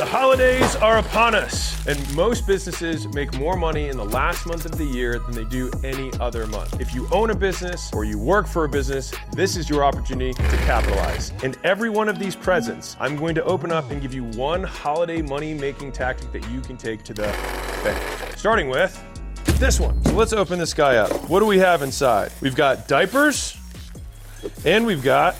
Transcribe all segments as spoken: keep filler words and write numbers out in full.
The holidays are upon us, and most businesses make more money in the last month of the year than they do any other month. If you own a business or you work for a business, this is your opportunity to capitalize. In every one of these presents, I'm going to open up and give you one holiday money-making tactic that you can take to the bank. Starting with this one. So let's open this guy up. What do we have inside? We've got diapers, and we've got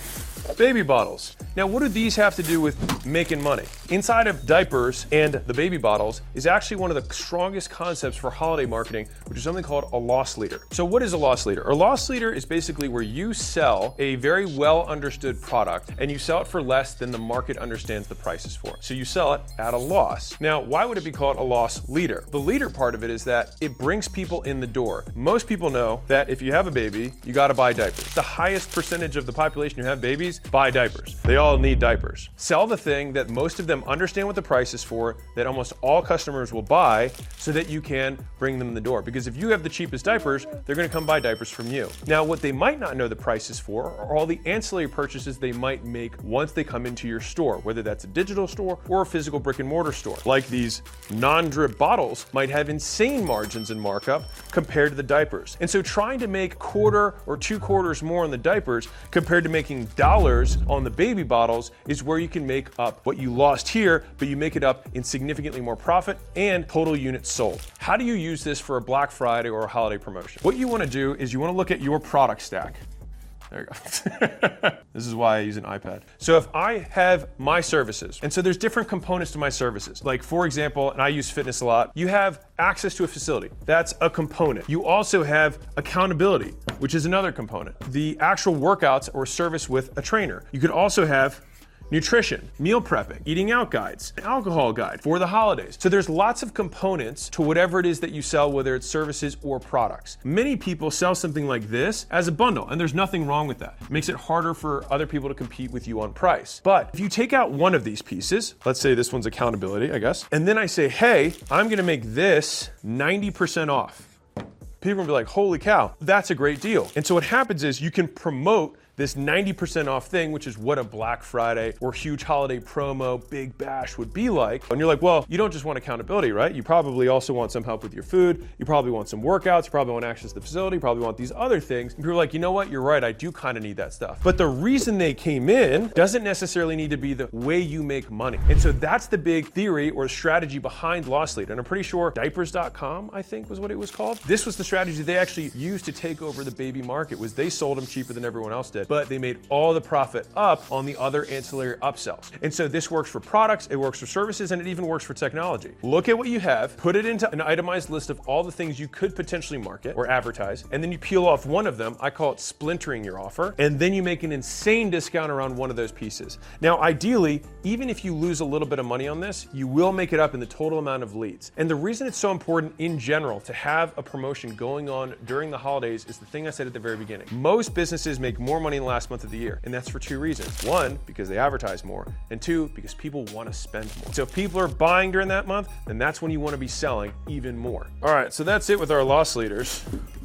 baby bottles. Now, what do these have to do with making money? Inside of diapers and the baby bottles is actually one of the strongest concepts for holiday marketing, which is something called a loss leader. So what is a loss leader? A loss leader is basically where you sell a very well understood product and you sell it for less than the market understands the prices for. So you sell it at a loss. Now, why would it be called a loss leader? The leader part of it is that it brings people in the door. Most people know that if you have a baby, you gotta buy diapers. The highest percentage of the population who have babies buy diapers. They all need diapers. Sell the thing that most of them understand what the price is for, that almost all customers will buy, so that you can bring them in the door. Because if you have the cheapest diapers, they're gonna come buy diapers from you. Now, what they might not know the prices for are all the ancillary purchases they might make once they come into your store, whether that's a digital store or a physical brick and mortar store. Like these non-drip bottles might have insane margins in markup compared to the diapers. And so trying to make quarter or two quarters more on the diapers compared to making dollars on the baby bottles is where you can make up what you lost here, but you make it up in significantly more profit and total units sold. How do you use this for a Black Friday or a holiday promotion? What you want to do is you want to look at your product stack. There you go. This is why I use an iPad. So if I have my services, and so there's different components to my services. Like for example, and I use fitness a lot, you have access to a facility. That's a component. You also have accountability, which is another component. The actual workouts or service with a trainer. You could also have nutrition, meal prepping, eating out guides, an alcohol guide for the holidays. So there's lots of components to whatever it is that you sell, whether it's services or products. Many people sell something like this as a bundle, and there's nothing wrong with that. It makes it harder for other people to compete with you on price. But if you take out one of these pieces, let's say this one's accountability, I guess, and then I say, hey, I'm gonna make this ninety percent off. People will be like, holy cow, that's a great deal. And so what happens is you can promote this ninety percent off thing, which is what a Black Friday or huge holiday promo, big bash would be like. And you're like, well, you don't just want accountability, right? You probably also want some help with your food. You probably want some workouts. You probably want access to the facility. You probably want these other things. And people are like, you know what? You're right. I do kind of need that stuff. But the reason they came in doesn't necessarily need to be the way you make money. And so that's the big theory or strategy behind Loss Leader. And I'm pretty sure diapers dot com, I think was what it was called. This was the strategy they actually used to take over the baby market, was they sold them cheaper than everyone else did, but they made all the profit up on the other ancillary upsells. And so this works for products, it works for services, and it even works for technology. Look at what you have, put it into an itemized list of all the things you could potentially market or advertise, and then you peel off one of them. I call it splintering your offer, and then you make an insane discount around one of those pieces. Now, ideally, even if you lose a little bit of money on this, you will make it up in the total amount of leads. And the reason it's so important in general to have a promotion going on during the holidays is the thing I said at the very beginning. Most businesses make more money in the last month of the year, and that's for two reasons. One, because they advertise more, and two, because people want to spend more. So if people are buying during that month, then that's when you want to be selling even more. All right, so that's it with our loss leaders.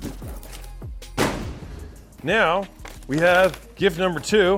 Now we have gift number two,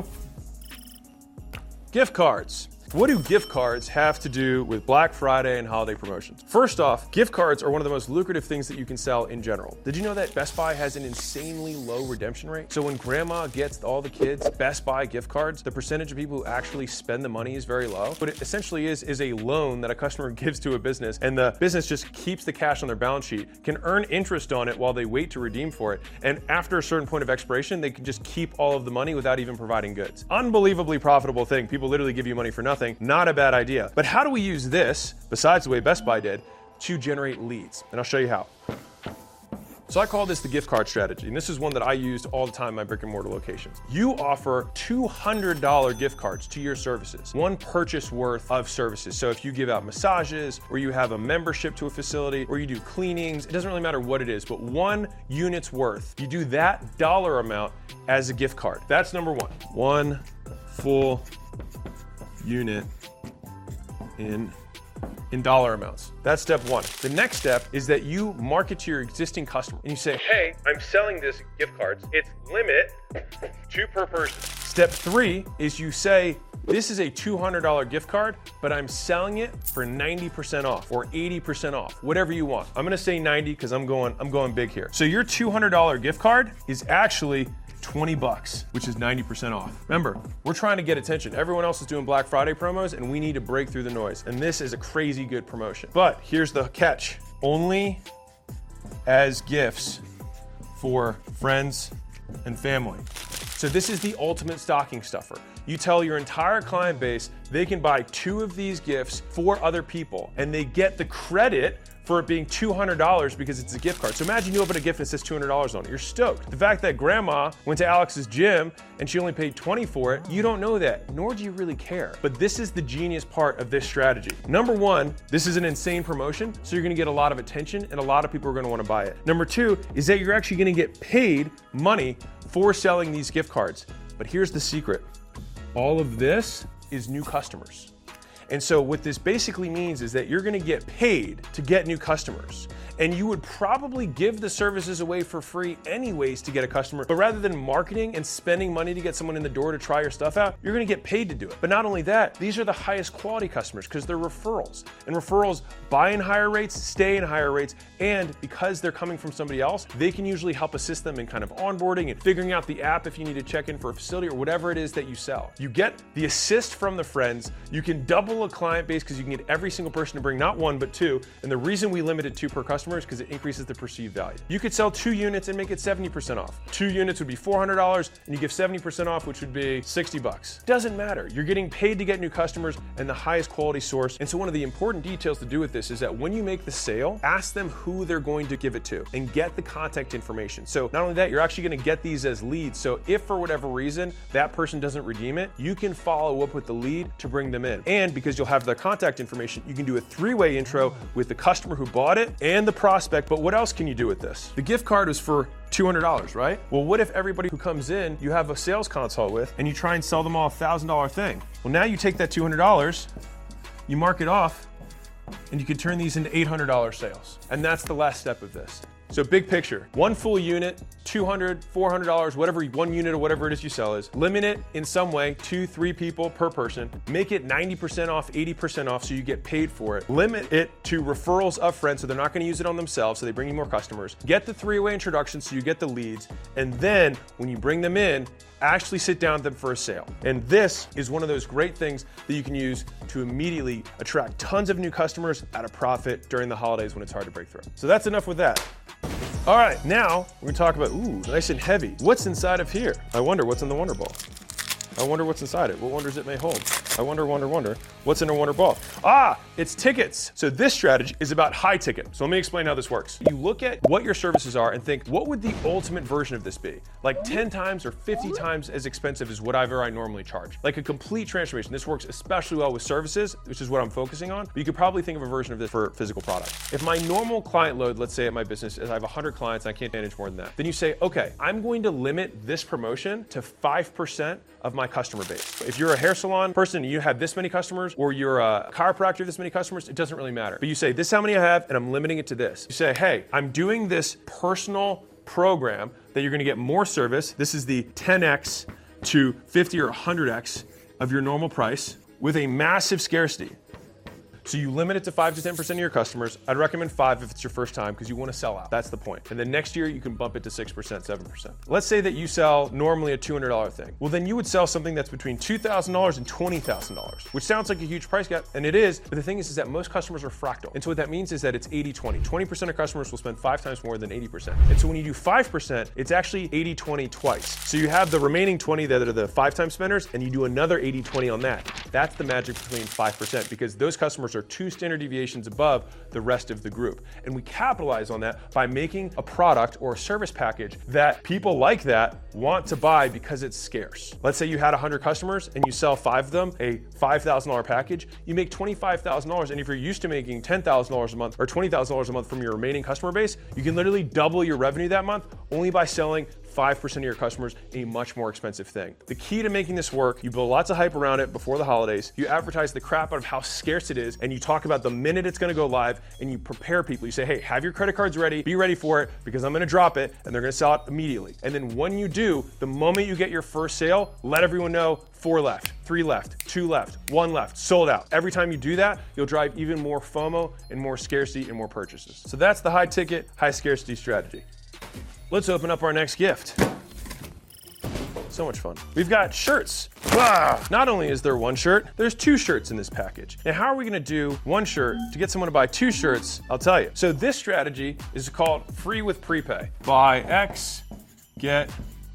gift cards. What do gift cards have to do with Black Friday and holiday promotions? First off, gift cards are one of the most lucrative things that you can sell in general. Did you know that Best Buy has an insanely low redemption rate? So when grandma gets all the kids Best Buy gift cards, the percentage of people who actually spend the money is very low. What it essentially is, is a loan that a customer gives to a business, and the business just keeps the cash on their balance sheet, can earn interest on it while they wait to redeem for it. And after a certain point of expiration, they can just keep all of the money without even providing goods. Unbelievably profitable thing. People literally give you money for nothing. Not a bad idea. But how do we use this, besides the way Best Buy did, to generate leads? And I'll show you how. So I call this the gift card strategy, and this is one that I used all the time in my brick and mortar locations. You offer two hundred dollar gift cards to your services, one purchase worth of services. So if you give out massages, or you have a membership to a facility, or you do cleanings, it doesn't really matter what it is, but one unit's worth, you do that dollar amount as a gift card. That's number one. One full unit in in dollar amounts. That's step one. The next step is that you market to your existing customer and you say, hey, I'm selling this gift cards. It's limit two per person. Step three is you say, This is a two hundred dollar gift card, but I'm selling it for ninety percent off or eighty percent off, whatever you want. I'm gonna say ninety because I'm going, I'm going big here. So your two hundred dollar gift card is actually twenty bucks, which is ninety percent off. Remember, we're trying to get attention. Everyone else is doing Black Friday promos and we need to break through the noise. And this is a crazy good promotion. But here's the catch. Only as gifts for friends and family. So this is the ultimate stocking stuffer. You tell your entire client base they can buy two of these gifts for other people and they get the credit for it being two hundred dollars because it's a gift card. So imagine you open a gift and it says two hundred dollars on it. You're stoked. The fact that grandma went to Alex's gym and she only paid twenty for it, you don't know that, nor do you really care. But this is the genius part of this strategy. Number one, this is an insane promotion, so you're gonna get a lot of attention and a lot of people are gonna wanna buy it. Number two is that you're actually gonna get paid money for selling these gift cards. But here's the secret. All of this is new customers. And so what this basically means is that you're gonna get paid to get new customers. And you would probably give the services away for free anyways to get a customer, but rather than marketing and spending money to get someone in the door to try your stuff out, you're gonna get paid to do it. But not only that, these are the highest quality customers because they're referrals. And referrals buy in higher rates, stay in higher rates, and because they're coming from somebody else, they can usually help assist them in kind of onboarding and figuring out the app if you need to check in for a facility or whatever it is that you sell. You get the assist from the friends, you can double a client base because you can get every single person to bring not one, but two. And the reason we limit it two per customer is because it increases the perceived value. You could sell two units and make it seventy percent off. Two units would be four hundred dollars and you give seventy percent off, which would be sixty bucks. Doesn't matter. You're getting paid to get new customers and the highest quality source. And so one of the important details to do with this is that when you make the sale, ask them who they're going to give it to and get the contact information. So not only that, you're actually going to get these as leads. So if for whatever reason that person doesn't redeem it, you can follow up with the lead to bring them in. And because you'll have their contact information, you can do a three-way intro with the customer who bought it and the prospect. But what else can you do with this? The gift card was for two hundred dollars, right? Well, what if everybody who comes in, you have a sales consult with, and you try and sell them all a one thousand dollar thing? Well, now you take that two hundred dollars, you mark it off, and you can turn these into eight hundred dollar sales. And that's the last step of this. So big picture, one full unit, two hundred dollars, four hundred dollars, whatever, one unit or whatever it is you sell is. Limit it in some way, two, three people per person. Make it ninety percent off, eighty percent off so you get paid for it. Limit it to referrals upfront so they're not gonna use it on themselves, so they bring you more customers. Get the three-way introduction so you get the leads. And then when you bring them in, actually sit down with them for a sale. And this is one of those great things that you can use to immediately attract tons of new customers at a profit during the holidays when it's hard to break through. So that's enough with that. All right, now we're gonna talk about, ooh, nice and heavy. What's inside of here? I wonder what's in the Wonder Ball. I wonder what's inside it. What wonders it may hold. I wonder, wonder, wonder. What's in a Wonder Ball? Ah, it's tickets. So this strategy is about high ticket. So let me explain how this works. You look at what your services are and think, what would the ultimate version of this be? Like ten times or fifty times as expensive as whatever I normally charge. Like a complete transformation. This works especially well with services, which is what I'm focusing on. But you could probably think of a version of this for physical product. If my normal client load, let's say at my business, is I have one hundred clients and I can't manage more than that. Then you say, okay, I'm going to limit this promotion to five percent of my customer base. If you're a hair salon person and you have this many customers, or you're a chiropractor, this many customers, it doesn't really matter. But you say, this is how many I have, and I'm limiting it to this. You say, hey, I'm doing this personal program that you're gonna get more service. This is the ten X to fifty or one hundred X of your normal price with a massive scarcity. So you limit it to five to ten percent of your customers. I'd recommend five if it's your first time because you want to sell out. That's the point. And then next year you can bump it to six percent, seven percent. Let's say that you sell normally a two hundred dollar thing. Well, then you would sell something that's between two thousand dollars and twenty thousand dollars, which sounds like a huge price gap, and it is, but the thing is, is that most customers are fractal. And so what that means is that it's eighty twenty. twenty percent of customers will spend five times more than eighty percent. And so when you do five percent, it's actually eighty twenty twice. So you have the remaining twenty that are the five time spenders, and you do another eighty twenty on that. That's the magic between five percent because those customers are two standard deviations above the rest of the group. And we capitalize on that by making a product or a service package that people like that want to buy because it's scarce. Let's say you had one hundred customers and you sell five of them a five thousand dollar package, you make twenty-five thousand dollars, and if you're used to making ten thousand dollars a month or twenty thousand dollars a month from your remaining customer base, you can literally double your revenue that month only by selling five percent of your customers a much more expensive thing. The key to making this work, you build lots of hype around it before the holidays, you advertise the crap out of how scarce it is, and you talk about the minute it's gonna go live, and you prepare people. You say, hey, have your credit cards ready, be ready for it, because I'm gonna drop it, and they're gonna sell it immediately. And then when you do, the moment you get your first sale, let everyone know, four left, three left, two left, one left, sold out. Every time you do that, you'll drive even more FOMO and more scarcity and more purchases. So that's the high ticket, high scarcity strategy. Let's open up our next gift. So much fun. We've got shirts. Ah! Not only is there one shirt, there's two shirts in this package. Now, how are we gonna do one shirt to get someone to buy two shirts? I'll tell you. So this strategy is called free with prepay. Buy X, get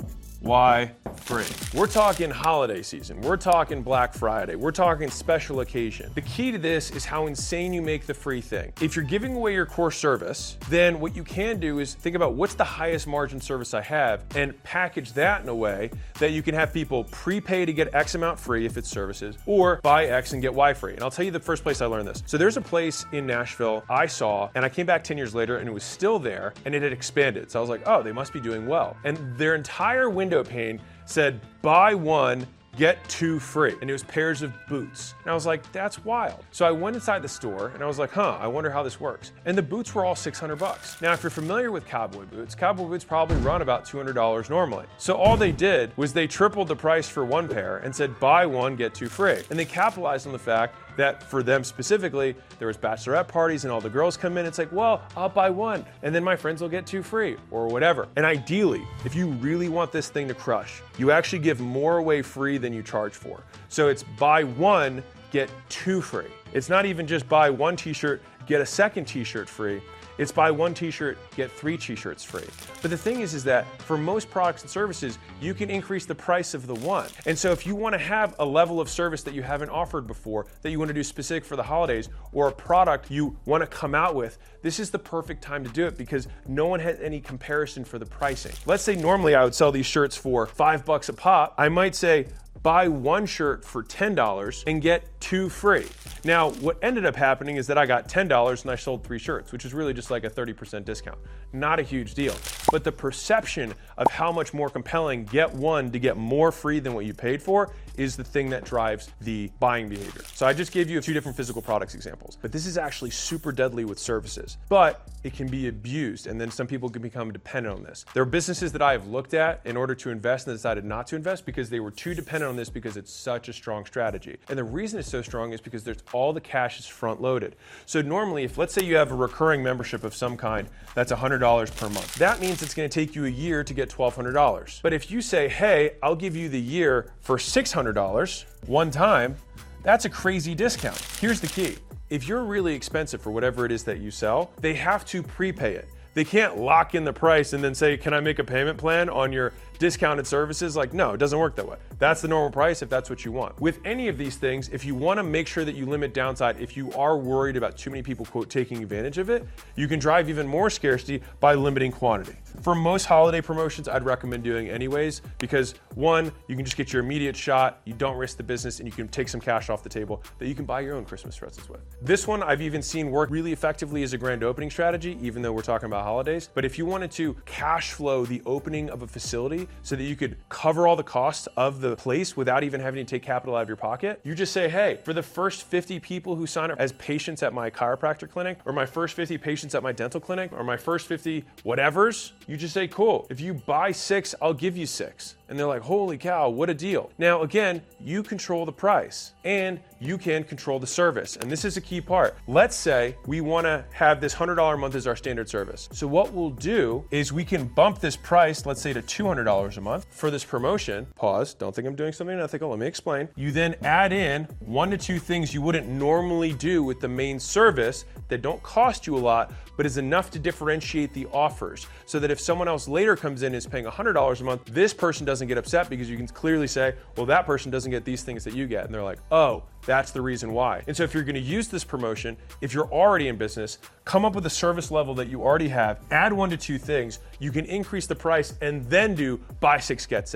Y free. We're talking holiday season. We're talking Black Friday. We're talking special occasion. The key to this is how insane you make the free thing. If you're giving away your core service, then what you can do is think about what's the highest margin service I have and package that in a way that you can have people prepay to get X amount free if it's services, or buy X and get Y free. And I'll tell you the first place I learned this. So there's a place in Nashville I saw, and I came back ten years later and it was still there and it had expanded. So I was like, oh, they must be doing well. And their entire window pane said, buy one, get two free. And it was pairs of boots. And I was like, that's wild. So I went inside the store and I was like, huh, I wonder how this works. And the boots were all six hundred bucks. Now, if you're familiar with cowboy boots, cowboy boots probably run about two hundred dollars normally. So all they did was they tripled the price for one pair and said, buy one, get two free. And they capitalized on the fact that for them specifically, there was bachelorette parties and all the girls come in. It's like, well, I'll buy one and then my friends will get two free or whatever. And ideally, if you really want this thing to crush, you actually give more away free than you charge for. So it's buy one, get two free. It's not even just buy one t-shirt, get a second t-shirt free. It's buy one t-shirt, get three t-shirts free. But the thing is, is that for most products and services, you can increase the price of the one. And so if you want to have a level of service that you haven't offered before, that you want to do specific for the holidays, or a product you want to come out with, this is the perfect time to do it because no one has any comparison for the pricing. Let's say normally I would sell these shirts for five bucks a pop. I might say, buy one shirt for ten dollars and get two free. Now, what ended up happening is that I got ten dollars and I sold three shirts, which is really just like a thirty percent discount. Not a huge deal. But the perception of how much more compelling get one to get more free than what you paid for is the thing that drives the buying behavior. So I just gave you two different physical products examples, but this is actually super deadly with services, but it can be abused. And then some people can become dependent on this. There are businesses that I have looked at in order to invest and decided not to invest because they were too dependent on this because it's such a strong strategy. And the reason it's so strong is because there's all the cash is front loaded. So normally, if let's say you have a recurring membership of some kind, that's one hundred dollars per month. That means it's gonna take you a year to get twelve hundred dollars. But if you say, hey, I'll give you the year for six hundred dollars one time, that's a crazy discount. Here's the key. If you're really expensive for whatever it is that you sell, they have to prepay it. They can't lock in the price and then say, can I make a payment plan on your discounted services? Like, no, it doesn't work that way. That's the normal price if that's what you want. With any of these things, if you want to make sure that you limit downside, if you are worried about too many people, quote, taking advantage of it, you can drive even more scarcity by limiting quantity. For most holiday promotions, I'd recommend doing anyways, because one, you can just get your immediate shot, you don't risk the business, and you can take some cash off the table that you can buy your own Christmas presents with. This one I've even seen work really effectively as a grand opening strategy, even though we're talking about holidays. But if you wanted to cash flow the opening of a facility so that you could cover all the costs of the place without even having to take capital out of your pocket, you just say, hey, for the first fifty people who sign up as patients at my chiropractor clinic, or my first fifty patients at my dental clinic, or my first fifty whatevers, you just say, cool, if you buy six, I'll give you six. And they're like, holy cow, what a deal. Now, again, you control the price and you can control the service. And this is a key part. Let's say we wanna have this one hundred dollars a month as our standard service. So what we'll do is we can bump this price, let's say to two hundred dollars a month for this promotion. Pause, don't think I'm doing something unethical, let me explain. You then add in one to two things you wouldn't normally do with the main service that don't cost you a lot, but is enough to differentiate the offers. So that if someone else later comes in and is paying one hundred dollars a month, this person doesn't get upset because you can clearly say, well, that person doesn't get these things that you get. And they're like, oh, that's the reason why. And so if you're gonna use this promotion, if you're already in business, come up with a service level that you already have, add one to two things, you can increase the price and then do buy six, get six.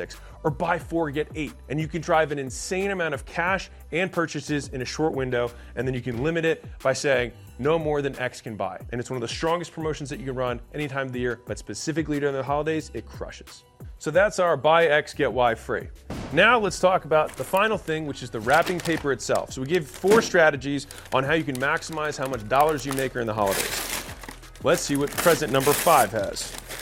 or buy four, get eight. And you can drive an insane amount of cash and purchases in a short window, and then you can limit it by saying, no more than X can buy. And it's one of the strongest promotions that you can run any time of the year, but specifically during the holidays, it crushes. So that's our buy X, get Y free. Now let's talk about the final thing, which is the wrapping paper itself. So we give four strategies on how you can maximize how much dollars you make during the holidays. Let's see what present number five has.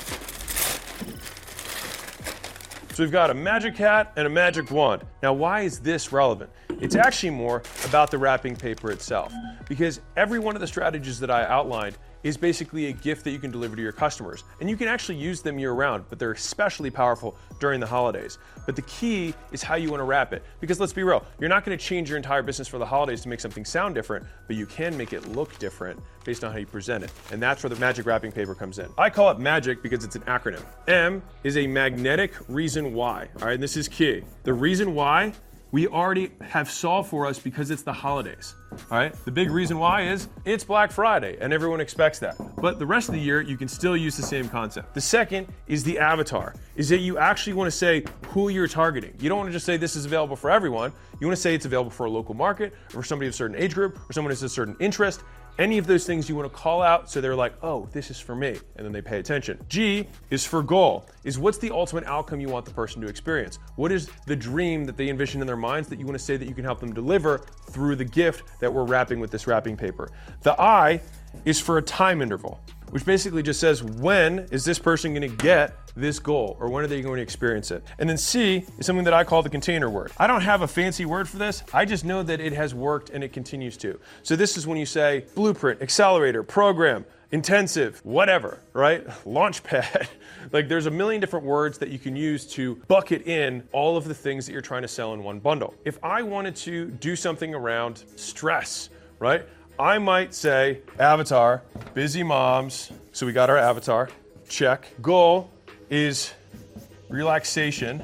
So we've got a magic hat and a magic wand. Now, why is this relevant? It's actually more about the wrapping paper itself, because every one of the strategies that I outlined is basically a gift that you can deliver to your customers. And you can actually use them year round, but they're especially powerful during the holidays. But the key is how you want to wrap it. Because let's be real, you're not going to change your entire business for the holidays to make something sound different, but you can make it look different based on how you present it. And that's where the magic wrapping paper comes in. I call it MAGIC because it's an acronym. M is a magnetic reason why. All right, and this is key. The reason why we already have solved for us because it's the holidays. All right, the big reason why is it's Black Friday and everyone expects that. But the rest of the year, you can still use the same concept. The second is the avatar, is that you actually want to say who you're targeting. You don't want to just say this is available for everyone. You want to say it's available for a local market, or for somebody of a certain age group, or someone who has a certain interest. Any of those things you want to call out so they're like, oh, this is for me, and then they pay attention. G is for goal, is what's the ultimate outcome you want the person to experience? What is the dream that they envision in their minds that you want to say that you can help them deliver through the gift that we're wrapping with this wrapping paper? The I is for a time interval, which basically just says, when is this person going to get this goal, or when are they going to experience it? And then C is something that I call the container word. I don't have a fancy word for this. I just know that it has worked and it continues to. So this is when you say blueprint, accelerator, program, intensive, whatever, right? Launchpad. Like, there's a million different words that you can use to bucket in all of the things that you're trying to sell in one bundle. If I wanted to do something around stress, right? I might say avatar, busy moms. So we got our avatar, check. Goal is relaxation.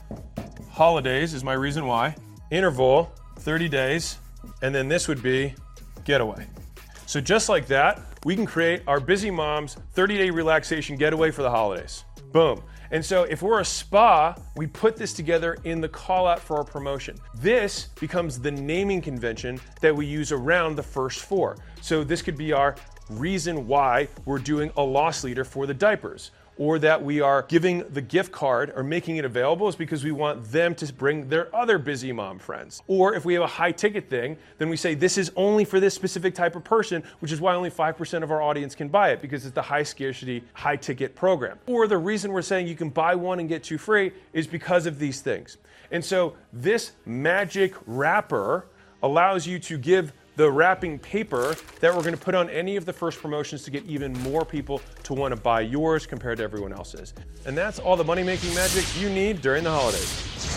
Holidays is my reason why. Interval, thirty days. And then this would be getaway. So just like that, we can create our busy moms thirty-day relaxation getaway for the holidays. Boom. And so if we're a spa, we put this together in the call out for our promotion. This becomes the naming convention that we use around the first four. So this could be our reason why we're doing a loss leader for the diapers, or that we are giving the gift card or making it available is because we want them to bring their other busy mom friends. Or if we have a high ticket thing, then we say this is only for this specific type of person, which is why only five percent of our audience can buy it, because it's the high scarcity, high ticket program. Or the reason we're saying you can buy one and get two free is because of these things. And so this magic wrapper allows you to give the wrapping paper that we're going to put on any of the first promotions to get even more people to want to buy yours compared to everyone else's. And that's all the money-making magic you need during the holidays.